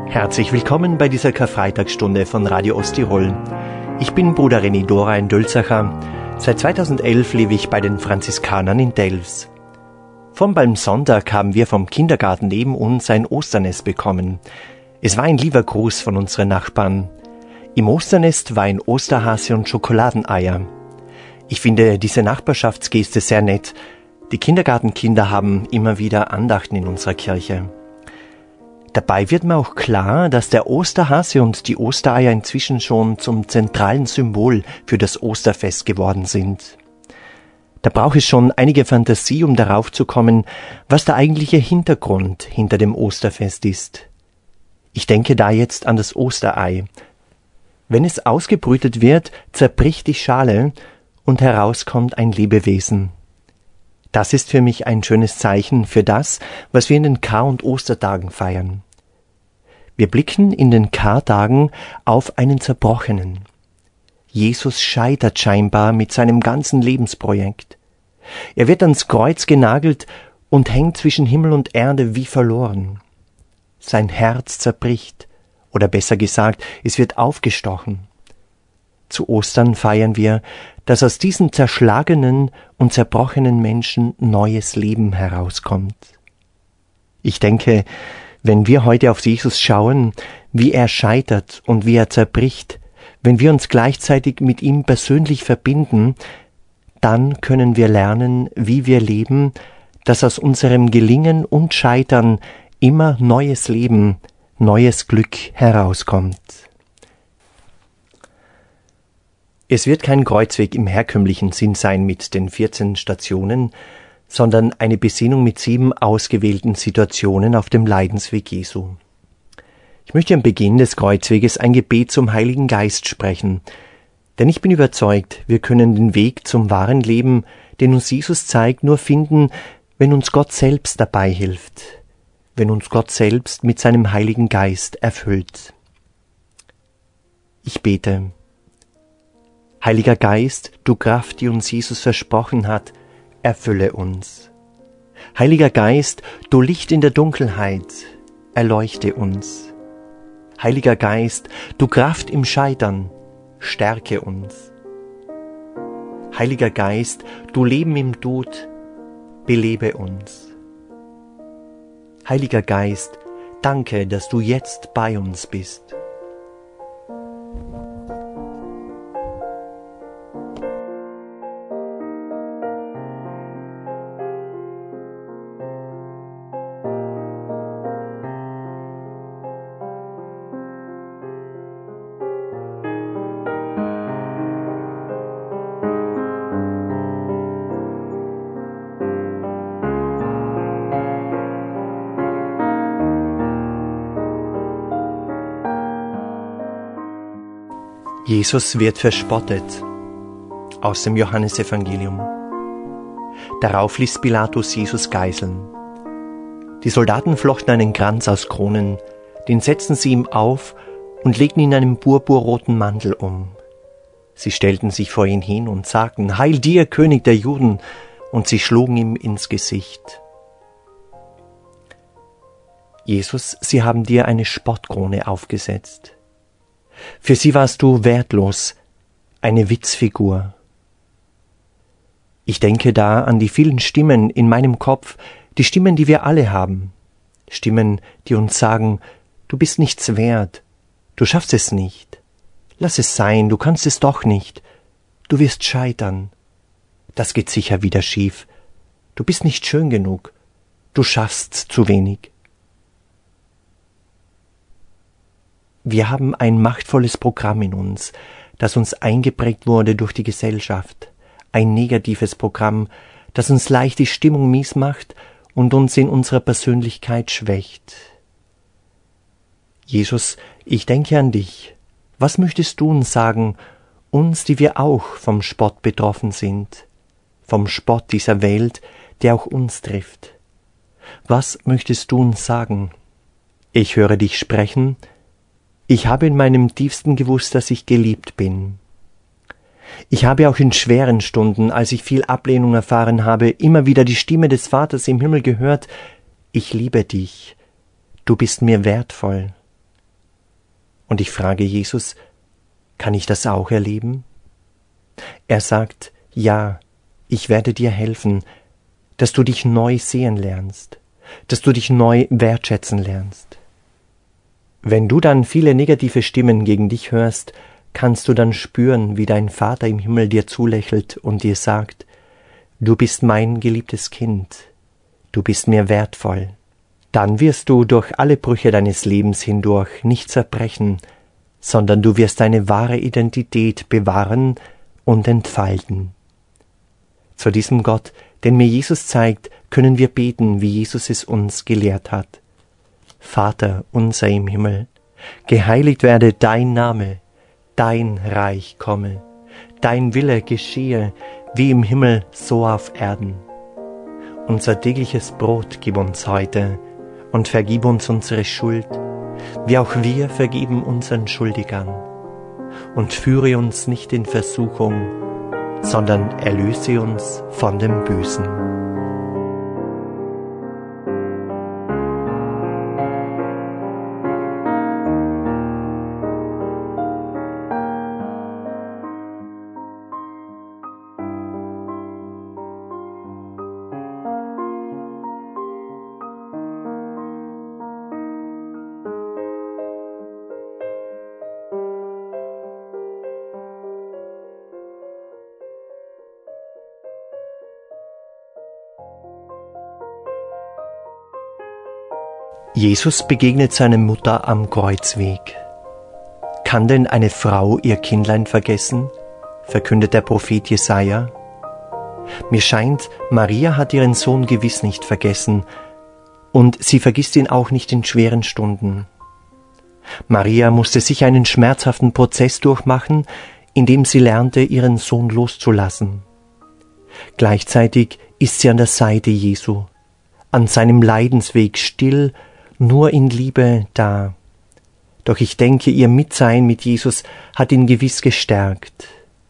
Herzlich willkommen bei dieser Karfreitagsstunde von Radio Osttirol. Ich bin Bruder René Dora in Dölzacher. Seit 2011 lebe ich bei den Franziskanern in Delfs. Vom Palmsonntag haben wir vom Kindergarten neben uns ein Osternest bekommen. Es war ein lieber Gruß von unseren Nachbarn. Im Osternest war ein Osterhase und Schokoladeneier. Ich finde diese Nachbarschaftsgeste sehr nett. Die Kindergartenkinder haben immer wieder Andachten in unserer Kirche. Dabei wird mir auch klar, dass der Osterhase und die Ostereier inzwischen schon zum zentralen Symbol für das Osterfest geworden sind. Da braucht es schon einige Fantasie, um darauf zu kommen, was der eigentliche Hintergrund hinter dem Osterfest ist. Ich denke da jetzt an das Osterei. Wenn es ausgebrütet wird, zerbricht die Schale und herauskommt ein Lebewesen. Das ist für mich ein schönes Zeichen für das, was wir in den Kar- und Ostertagen feiern. Wir blicken in den Kartagen auf einen Zerbrochenen. Jesus scheitert scheinbar mit seinem ganzen Lebensprojekt. Er wird ans Kreuz genagelt und hängt zwischen Himmel und Erde wie verloren. Sein Herz zerbricht, oder besser gesagt, es wird aufgestochen. Zu Ostern feiern wir, dass aus diesem zerschlagenen und zerbrochenen Menschen neues Leben herauskommt. Ich denke, wenn wir heute auf Jesus schauen, wie er scheitert und wie er zerbricht, wenn wir uns gleichzeitig mit ihm persönlich verbinden, dann können wir lernen, wie wir leben, dass aus unserem Gelingen und Scheitern immer neues Leben, neues Glück herauskommt. Es wird kein Kreuzweg im herkömmlichen Sinn sein mit den 14 Stationen, sondern eine Besinnung mit 7 ausgewählten Situationen auf dem Leidensweg Jesu. Ich möchte am Beginn des Kreuzweges ein Gebet zum Heiligen Geist sprechen, denn ich bin überzeugt, wir können den Weg zum wahren Leben, den uns Jesus zeigt, nur finden, wenn uns Gott selbst dabei hilft, wenn uns Gott selbst mit seinem Heiligen Geist erfüllt. Ich bete. Heiliger Geist, du Kraft, die uns Jesus versprochen hat, erfülle uns. Heiliger Geist, du Licht in der Dunkelheit, erleuchte uns. Heiliger Geist, du Kraft im Scheitern, stärke uns. Heiliger Geist, du Leben im Tod, belebe uns. Heiliger Geist, danke, dass du jetzt bei uns bist. Jesus wird verspottet. Aus dem Johannesevangelium. Darauf ließ Pilatus Jesus geißeln. Die Soldaten flochten einen Kranz aus Kronen, den setzten sie ihm auf und legten ihn einen purpurroten Mantel um. Sie stellten sich vor ihn hin und sagten, Heil dir, König der Juden, und sie schlugen ihm ins Gesicht. Jesus, sie haben dir eine Spottkrone aufgesetzt. Für sie warst du wertlos, eine Witzfigur. Ich denke da an die vielen Stimmen in meinem Kopf, die Stimmen, die wir alle haben. Stimmen, die uns sagen, du bist nichts wert, du schaffst es nicht. Lass es sein, du kannst es doch nicht. Du wirst scheitern. Das geht sicher wieder schief. Du bist nicht schön genug. Du schaffst zu wenig. Wir haben ein machtvolles Programm in uns, das uns eingeprägt wurde durch die Gesellschaft. Ein negatives Programm, das uns leicht die Stimmung mies macht und uns in unserer Persönlichkeit schwächt. Jesus, ich denke an dich. Was möchtest du uns sagen, uns, die wir auch vom Spott betroffen sind, vom Spott dieser Welt, der auch uns trifft? Was möchtest du uns sagen? Ich höre dich sprechen. Ich habe in meinem Tiefsten gewusst, dass ich geliebt bin. Ich habe auch in schweren Stunden, als ich viel Ablehnung erfahren habe, immer wieder die Stimme des Vaters im Himmel gehört, ich liebe dich, du bist mir wertvoll. Und ich frage Jesus, kann ich das auch erleben? Er sagt, ja, ich werde dir helfen, dass du dich neu sehen lernst, dass du dich neu wertschätzen lernst. Wenn du dann viele negative Stimmen gegen dich hörst, kannst du dann spüren, wie dein Vater im Himmel dir zulächelt und dir sagt, du bist mein geliebtes Kind, du bist mir wertvoll. Dann wirst du durch alle Brüche deines Lebens hindurch nicht zerbrechen, sondern du wirst deine wahre Identität bewahren und entfalten. Zu diesem Gott, den mir Jesus zeigt, können wir beten, wie Jesus es uns gelehrt hat. Vater unser im Himmel, geheiligt werde dein Name, dein Reich komme, dein Wille geschehe, wie im Himmel so auf Erden. Unser tägliches Brot gib uns heute und vergib uns unsere Schuld, wie auch wir vergeben unseren Schuldigern. Und führe uns nicht in Versuchung, sondern erlöse uns von dem Bösen. Jesus begegnet seiner Mutter am Kreuzweg. Kann denn eine Frau ihr Kindlein vergessen? Verkündet der Prophet Jesaja. Mir scheint, Maria hat ihren Sohn gewiss nicht vergessen und sie vergisst ihn auch nicht in schweren Stunden. Maria musste sich einen schmerzhaften Prozess durchmachen, in dem sie lernte, ihren Sohn loszulassen. Gleichzeitig ist sie an der Seite Jesu, an seinem Leidensweg still, nur in Liebe da. Doch ich denke, ihr Mitsein mit Jesus hat ihn gewiss gestärkt.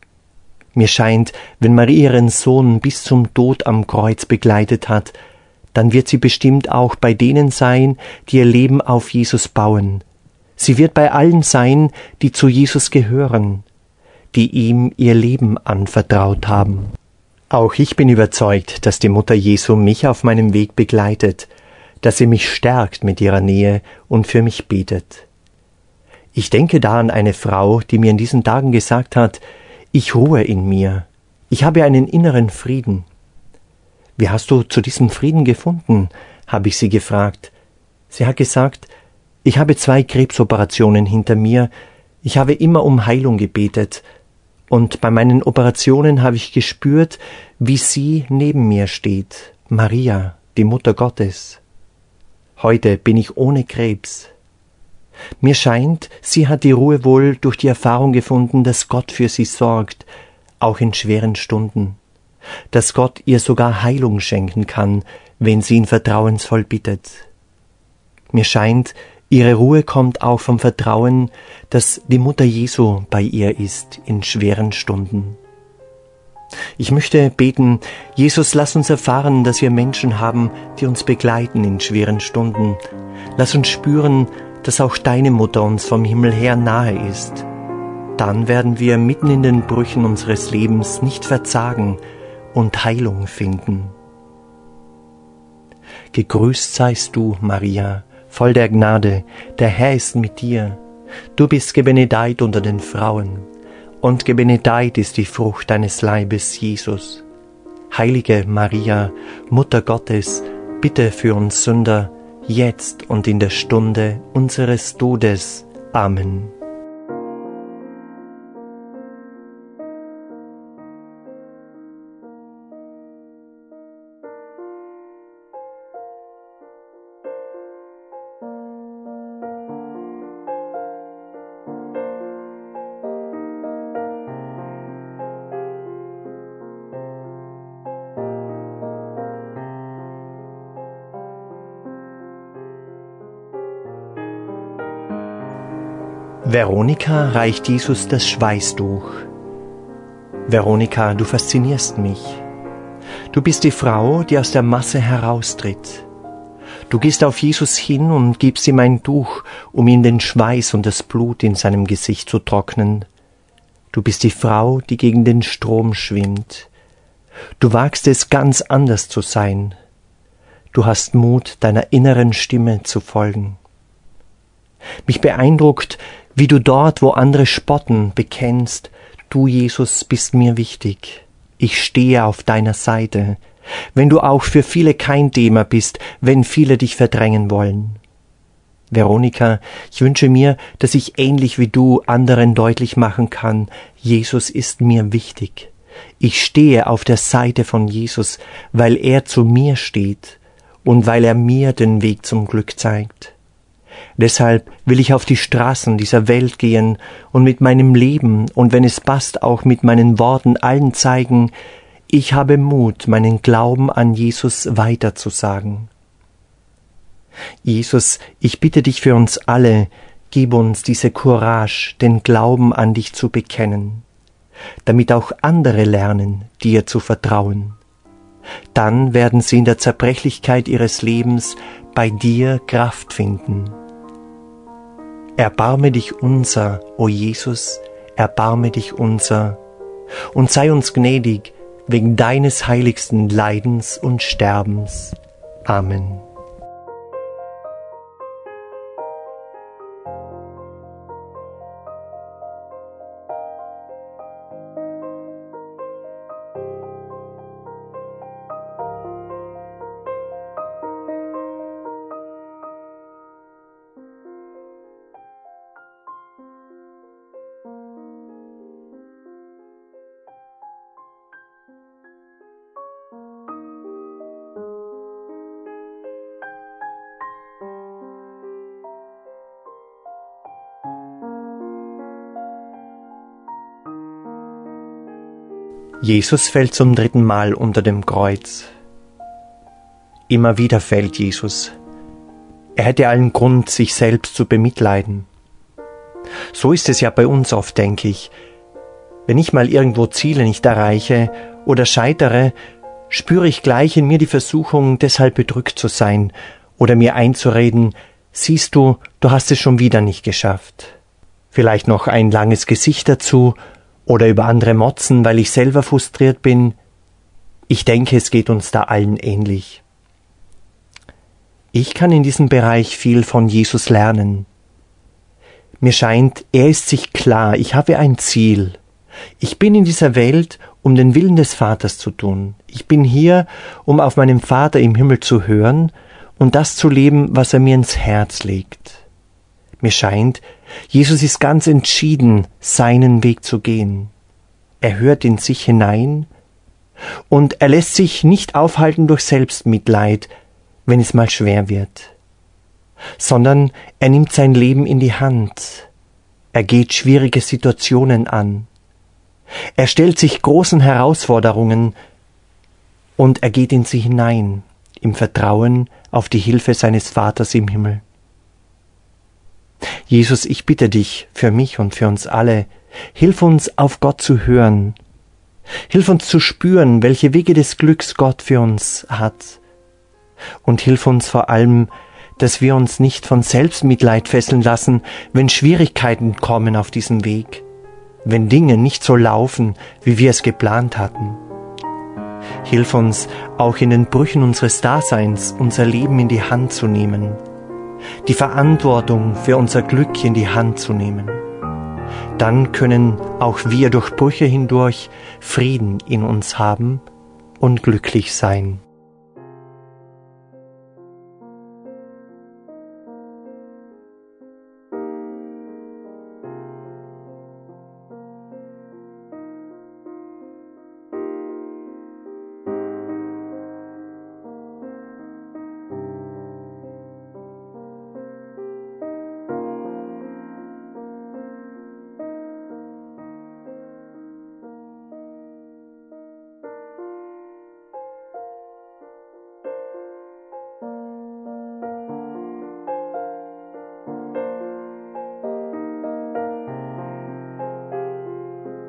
Mir scheint, wenn Maria ihren Sohn bis zum Tod am Kreuz begleitet hat, dann wird sie bestimmt auch bei denen sein, die ihr Leben auf Jesus bauen. Sie wird bei allen sein, die zu Jesus gehören, die ihm ihr Leben anvertraut haben. Auch ich bin überzeugt, dass die Mutter Jesu mich auf meinem Weg begleitet, dass sie mich stärkt mit ihrer Nähe und für mich betet. Ich denke da an eine Frau, die mir in diesen Tagen gesagt hat, ich ruhe in mir, ich habe einen inneren Frieden. Wie hast du zu diesem Frieden gefunden? Habe ich sie gefragt. Sie hat gesagt, ich habe 2 Krebsoperationen hinter mir, ich habe immer um Heilung gebetet, und bei meinen Operationen habe ich gespürt, wie sie neben mir steht, Maria, die Mutter Gottes. Heute bin ich ohne Krebs. Mir scheint, sie hat die Ruhe wohl durch die Erfahrung gefunden, dass Gott für sie sorgt, auch in schweren Stunden, dass Gott ihr sogar Heilung schenken kann, wenn sie ihn vertrauensvoll bittet. Mir scheint, ihre Ruhe kommt auch vom Vertrauen, dass die Mutter Jesu bei ihr ist in schweren Stunden. Ich möchte beten, Jesus, lass uns erfahren, dass wir Menschen haben, die uns begleiten in schweren Stunden. Lass uns spüren, dass auch deine Mutter uns vom Himmel her nahe ist. Dann werden wir mitten in den Brüchen unseres Lebens nicht verzagen und Heilung finden. Gegrüßt seist du, Maria, voll der Gnade, der Herr ist mit dir. Du bist gebenedeit unter den Frauen, und gebenedeit ist die Frucht deines Leibes, Jesus. Heilige Maria, Mutter Gottes, bitte für uns Sünder, jetzt und in der Stunde unseres Todes. Amen. Veronika reicht Jesus das Schweißtuch. Veronika, du faszinierst mich. Du bist die Frau, die aus der Masse heraustritt. Du gehst auf Jesus hin und gibst ihm ein Tuch, um ihm den Schweiß und das Blut in seinem Gesicht zu trocknen. Du bist die Frau, die gegen den Strom schwimmt. Du wagst es, ganz anders zu sein. Du hast Mut, deiner inneren Stimme zu folgen. Mich beeindruckt, wie du dort, wo andere spotten, bekennst, du, Jesus, bist mir wichtig. Ich stehe auf deiner Seite, wenn du auch für viele kein Thema bist, wenn viele dich verdrängen wollen. Veronika, ich wünsche mir, dass ich ähnlich wie du anderen deutlich machen kann, Jesus ist mir wichtig. Ich stehe auf der Seite von Jesus, weil er zu mir steht und weil er mir den Weg zum Glück zeigt. Deshalb will ich auf die Straßen dieser Welt gehen und mit meinem Leben und wenn es passt auch mit meinen Worten allen zeigen, ich habe Mut, meinen Glauben an Jesus weiterzusagen. Jesus, ich bitte dich für uns alle, gib uns diese Courage, den Glauben an dich zu bekennen, damit auch andere lernen, dir zu vertrauen. Dann werden sie in der Zerbrechlichkeit ihres Lebens bei dir Kraft finden. Erbarme dich unser, o Jesus, erbarme dich unser, und sei uns gnädig wegen deines heiligsten Leidens und Sterbens. Amen. Jesus fällt zum 3. Mal unter dem Kreuz. Immer wieder fällt Jesus. Er hätte allen Grund, sich selbst zu bemitleiden. So ist es ja bei uns oft, denke ich. Wenn ich mal irgendwo Ziele nicht erreiche oder scheitere, spüre ich gleich in mir die Versuchung, deshalb bedrückt zu sein oder mir einzureden, siehst du, du hast es schon wieder nicht geschafft. Vielleicht noch ein langes Gesicht dazu oder über andere motzen, weil ich selber frustriert bin. Ich denke, es geht uns da allen ähnlich. Ich kann in diesem Bereich viel von Jesus lernen. Mir scheint, er ist sich klar, ich habe ein Ziel. Ich bin in dieser Welt, um den Willen des Vaters zu tun. Ich bin hier, um auf meinen Vater im Himmel zu hören und das zu leben, was er mir ins Herz legt. Mir scheint, Jesus ist ganz entschieden, seinen Weg zu gehen. Er hört in sich hinein und er lässt sich nicht aufhalten durch Selbstmitleid, wenn es mal schwer wird, sondern er nimmt sein Leben in die Hand. Er geht schwierige Situationen an. Er stellt sich großen Herausforderungen und er geht in sie hinein, im Vertrauen auf die Hilfe seines Vaters im Himmel. Jesus, ich bitte dich für mich und für uns alle, hilf uns, auf Gott zu hören. Hilf uns zu spüren, welche Wege des Glücks Gott für uns hat. Und hilf uns vor allem, dass wir uns nicht von Selbstmitleid fesseln lassen, wenn Schwierigkeiten kommen auf diesem Weg, wenn Dinge nicht so laufen, wie wir es geplant hatten. Hilf uns, auch in den Brüchen unseres Daseins unser Leben in die Hand zu nehmen, die Verantwortung für unser Glück in die Hand zu nehmen. Dann können auch wir durch Brüche hindurch Frieden in uns haben und glücklich sein.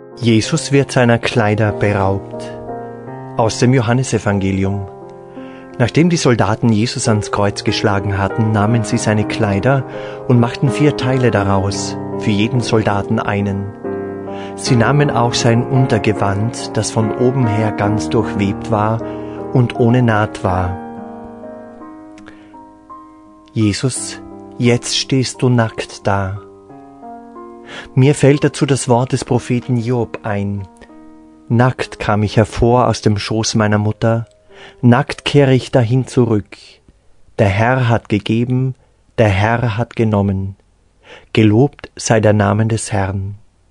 Jesus wird seiner Kleider beraubt. Aus dem Johannesevangelium. Nachdem die Soldaten Jesus ans Kreuz geschlagen hatten, nahmen sie seine Kleider und machten 4 Teile daraus, für jeden Soldaten einen. Sie nahmen auch sein Untergewand, das von oben her ganz durchwebt war und ohne Naht war. Jesus, jetzt stehst du nackt da. Mir fällt dazu das Wort des Propheten Hiob ein. Nackt kam ich hervor aus dem Schoß meiner Mutter, nackt kehre ich dahin zurück. Der Herr hat gegeben, der Herr hat genommen. Gelobt sei der Name des Herrn.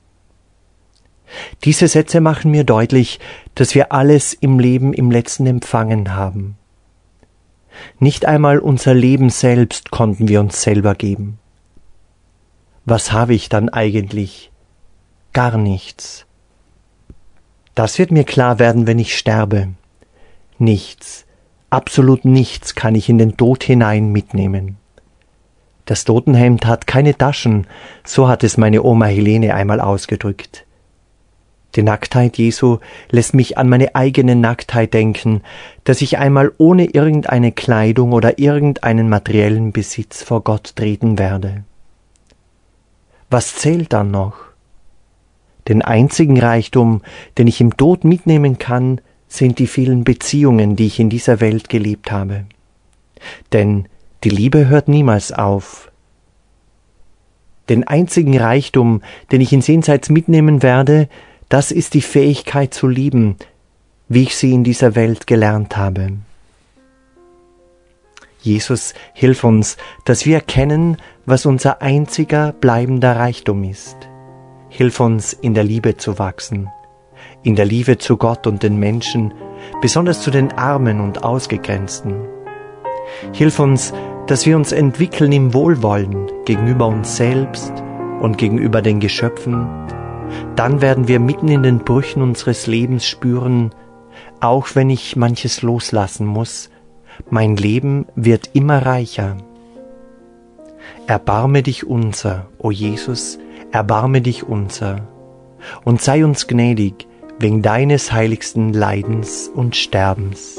Diese Sätze machen mir deutlich, dass wir alles im Leben im Letzten empfangen haben. Nicht einmal unser Leben selbst konnten wir uns selber geben. Was habe ich dann eigentlich? Gar nichts. Das wird mir klar werden, wenn ich sterbe. Nichts, absolut nichts kann ich in den Tod hinein mitnehmen. Das Totenhemd hat keine Taschen, so hat es meine Oma Helene einmal ausgedrückt. Die Nacktheit Jesu lässt mich an meine eigene Nacktheit denken, dass ich einmal ohne irgendeine Kleidung oder irgendeinen materiellen Besitz vor Gott treten werde. Was zählt dann noch? Den einzigen Reichtum, den ich im Tod mitnehmen kann, sind die vielen Beziehungen, die ich in dieser Welt gelebt habe. Denn die Liebe hört niemals auf. Den einzigen Reichtum, den ich ins Jenseits mitnehmen werde, das ist die Fähigkeit zu lieben, wie ich sie in dieser Welt gelernt habe. Jesus, hilf uns, dass wir erkennen, was unser einziger bleibender Reichtum ist. Hilf uns, in der Liebe zu wachsen, in der Liebe zu Gott und den Menschen, besonders zu den Armen und Ausgegrenzten. Hilf uns, dass wir uns entwickeln im Wohlwollen gegenüber uns selbst und gegenüber den Geschöpfen. Dann werden wir mitten in den Brüchen unseres Lebens spüren, auch wenn ich manches loslassen muss, mein Leben wird immer reicher. Erbarme dich unser, o Jesus, erbarme dich unser, und sei uns gnädig wegen deines heiligsten Leidens und Sterbens.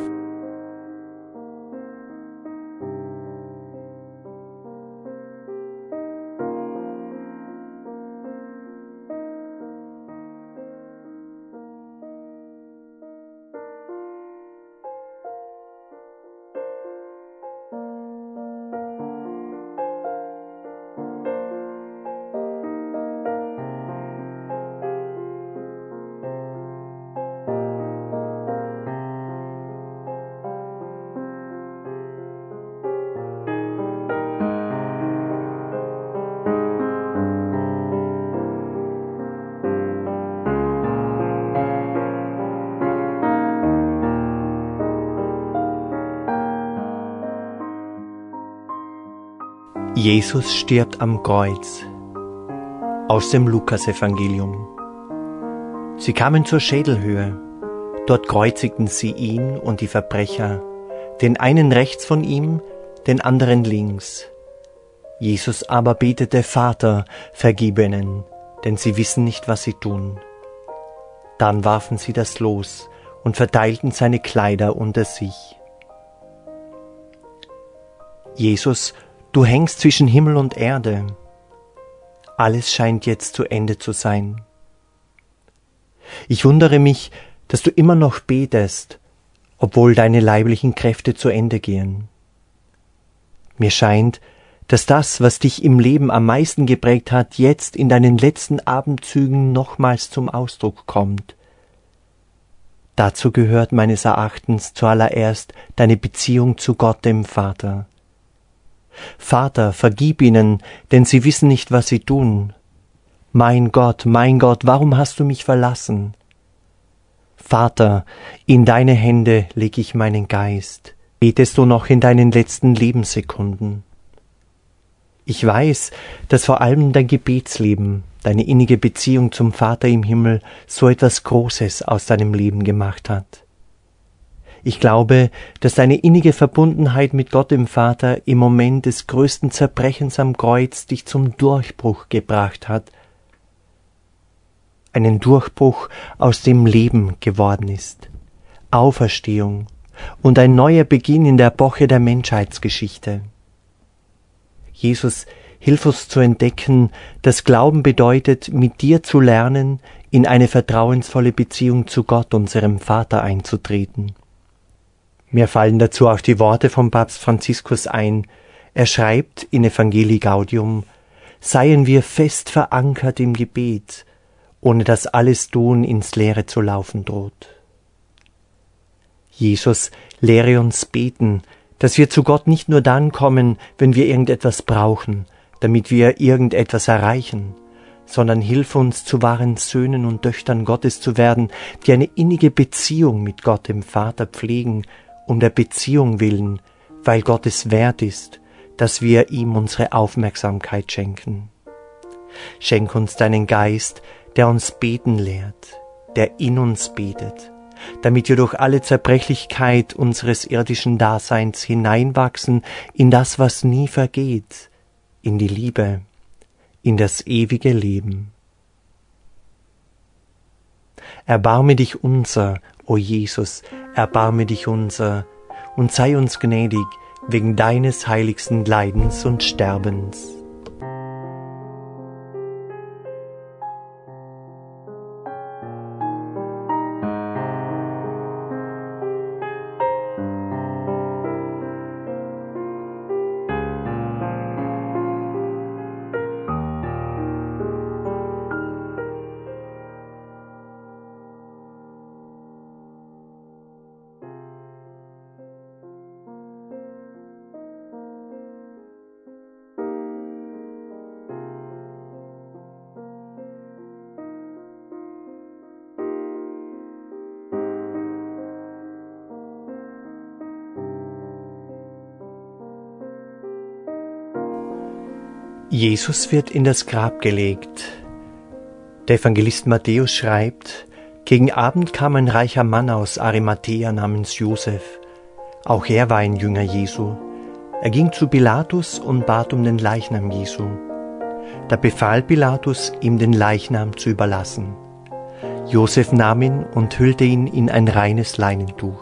Jesus stirbt am Kreuz. Aus dem Lukasevangelium. Sie kamen zur Schädelhöhe. Dort kreuzigten sie ihn und die Verbrecher, den einen rechts von ihm, den anderen links. Jesus aber betete: Vater, vergib ihnen, denn sie wissen nicht, was sie tun. Dann warfen sie das Los und verteilten seine Kleider unter sich. Jesus, du hängst zwischen Himmel und Erde. Alles scheint jetzt zu Ende zu sein. Ich wundere mich, dass du immer noch betest, obwohl deine leiblichen Kräfte zu Ende gehen. Mir scheint, dass das, was dich im Leben am meisten geprägt hat, jetzt in deinen letzten Atemzügen nochmals zum Ausdruck kommt. Dazu gehört meines Erachtens zuallererst deine Beziehung zu Gott, dem Vater. Vater, vergib ihnen, denn sie wissen nicht, was sie tun. Mein Gott, warum hast du mich verlassen? Vater, in deine Hände leg ich meinen Geist. Betest du noch in deinen letzten Lebenssekunden? Ich weiß, dass vor allem dein Gebetsleben, deine innige Beziehung zum Vater im Himmel so etwas Großes aus deinem Leben gemacht hat. Ich glaube, dass deine innige Verbundenheit mit Gott dem Vater im Moment des größten Zerbrechens am Kreuz dich zum Durchbruch gebracht hat. Einen Durchbruch, aus dem Leben geworden ist. Auferstehung, und ein neuer Beginn in der Epoche der Menschheitsgeschichte. Jesus, hilf uns zu entdecken, dass Glauben bedeutet, mit dir zu lernen, in eine vertrauensvolle Beziehung zu Gott, unserem Vater, einzutreten. Mir fallen dazu auch die Worte von Papst Franziskus ein. Er schreibt in Evangelii Gaudium: Seien wir fest verankert im Gebet, ohne dass alles Tun ins Leere zu laufen droht. Jesus, lehre uns beten, dass wir zu Gott nicht nur dann kommen, wenn wir irgendetwas brauchen, damit wir irgendetwas erreichen, sondern hilf uns, zu wahren Söhnen und Töchtern Gottes zu werden, die eine innige Beziehung mit Gott, dem Vater, pflegen, um der Beziehung willen, weil Gott es wert ist, dass wir ihm unsere Aufmerksamkeit schenken. Schenk uns deinen Geist, der uns beten lehrt, der in uns betet, damit wir durch alle Zerbrechlichkeit unseres irdischen Daseins hineinwachsen in das, was nie vergeht, in die Liebe, in das ewige Leben. Erbarme dich unser, o Jesus, erbarme dich unser, und sei uns gnädig wegen deines heiligsten Leidens und Sterbens. Jesus wird in das Grab gelegt. Der Evangelist Matthäus schreibt: Gegen Abend kam ein reicher Mann aus Arimathäa namens Josef. Auch er war ein Jünger Jesu. Er ging zu Pilatus und bat um den Leichnam Jesu. Da befahl Pilatus, ihm den Leichnam zu überlassen. Josef nahm ihn und hüllte ihn in ein reines Leinentuch.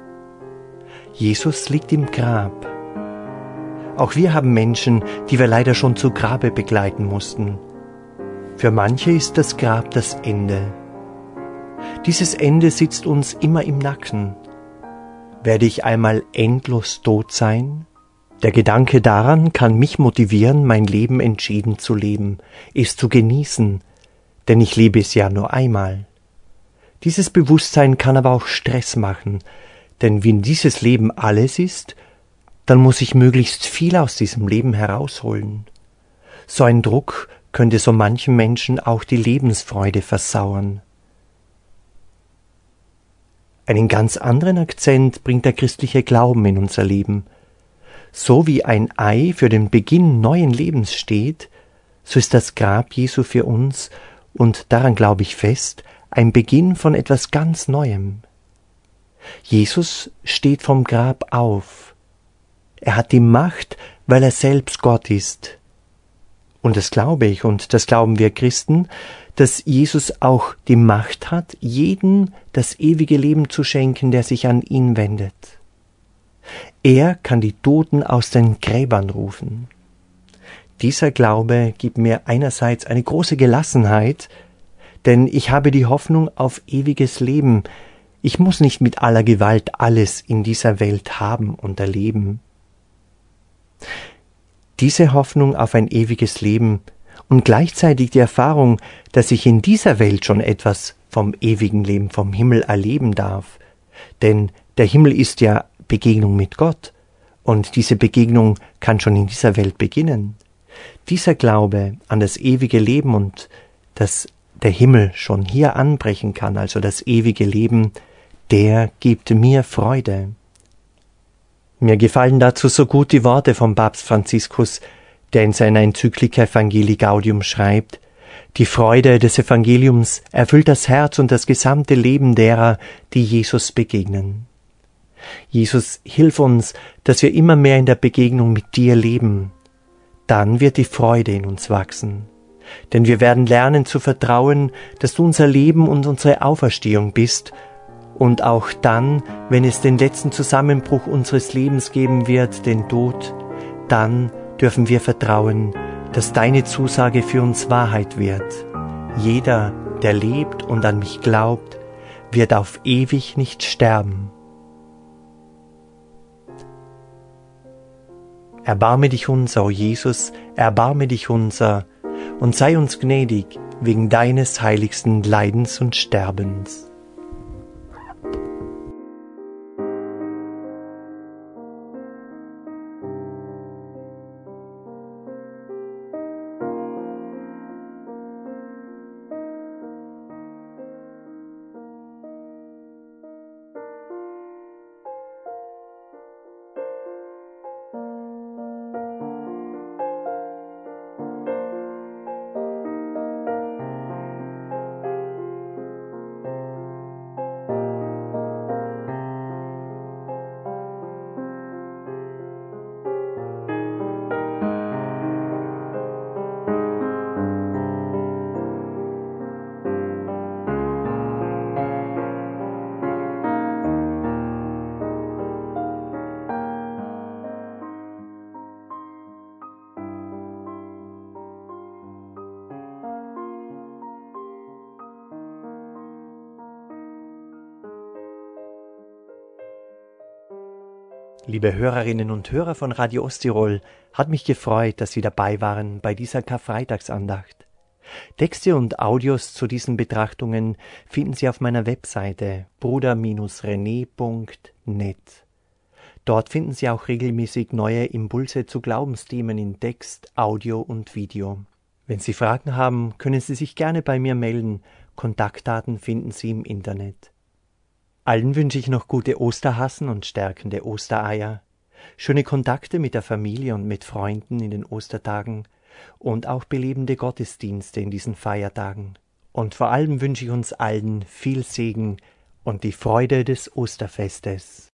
Jesus liegt im Grab. Auch wir haben Menschen, die wir leider schon zu Grabe begleiten mussten. Für manche ist das Grab das Ende. Dieses Ende sitzt uns immer im Nacken. Werde ich einmal endlos tot sein? Der Gedanke daran kann mich motivieren, mein Leben entschieden zu leben, es zu genießen, denn ich lebe es ja nur einmal. Dieses Bewusstsein kann aber auch Stress machen, denn wenn dieses Leben alles ist, dann muss ich möglichst viel aus diesem Leben herausholen. So ein Druck könnte so manchen Menschen auch die Lebensfreude versauern. Einen ganz anderen Akzent bringt der christliche Glauben in unser Leben. So wie ein Ei für den Beginn neuen Lebens steht, so ist das Grab Jesu für uns, und daran glaube ich fest, ein Beginn von etwas ganz Neuem. Jesus steht vom Grab auf. Er hat die Macht, weil er selbst Gott ist. Und das glaube ich, und das glauben wir Christen, dass Jesus auch die Macht hat, jedem das ewige Leben zu schenken, der sich an ihn wendet. Er kann die Toten aus den Gräbern rufen. Dieser Glaube gibt mir einerseits eine große Gelassenheit, denn ich habe die Hoffnung auf ewiges Leben. Ich muss nicht mit aller Gewalt alles in dieser Welt haben und erleben. Diese Hoffnung auf ein ewiges Leben und gleichzeitig die Erfahrung, dass ich in dieser Welt schon etwas vom ewigen Leben, vom Himmel erleben darf. Denn der Himmel ist ja Begegnung mit Gott, und diese Begegnung kann schon in dieser Welt beginnen. Dieser Glaube an das ewige Leben und dass der Himmel schon hier anbrechen kann, also das ewige Leben, der gibt mir Freude. Mir gefallen dazu so gut die Worte von Papst Franziskus, der in seiner Enzyklika Evangelii Gaudium schreibt: Die Freude des Evangeliums erfüllt das Herz und das gesamte Leben derer, die Jesus begegnen. Jesus, hilf uns, dass wir immer mehr in der Begegnung mit dir leben. Dann wird die Freude in uns wachsen. Denn wir werden lernen zu vertrauen, dass du unser Leben und unsere Auferstehung bist Und auch dann, wenn es den letzten Zusammenbruch unseres Lebens geben wird, den Tod, dann dürfen wir vertrauen, dass deine Zusage für uns Wahrheit wird. Jeder, der lebt und an mich glaubt, wird auf ewig nicht sterben. Erbarme dich unser, o Jesus, erbarme dich unser, und sei uns gnädig wegen deines heiligsten Leidens und Sterbens. Liebe Hörerinnen und Hörer von Radio Osttirol, hat mich gefreut, dass Sie dabei waren bei dieser Karfreitagsandacht. Texte und Audios zu diesen Betrachtungen finden Sie auf meiner Webseite bruder-rené.net. Dort finden Sie auch regelmäßig neue Impulse zu Glaubensthemen in Text, Audio und Video. Wenn Sie Fragen haben, können Sie sich gerne bei mir melden. Kontaktdaten finden Sie im Internet. Allen wünsche ich noch gute Osterhasen und stärkende Ostereier, schöne Kontakte mit der Familie und mit Freunden in den Ostertagen und auch belebende Gottesdienste in diesen Feiertagen. Und vor allem wünsche ich uns allen viel Segen und die Freude des Osterfestes.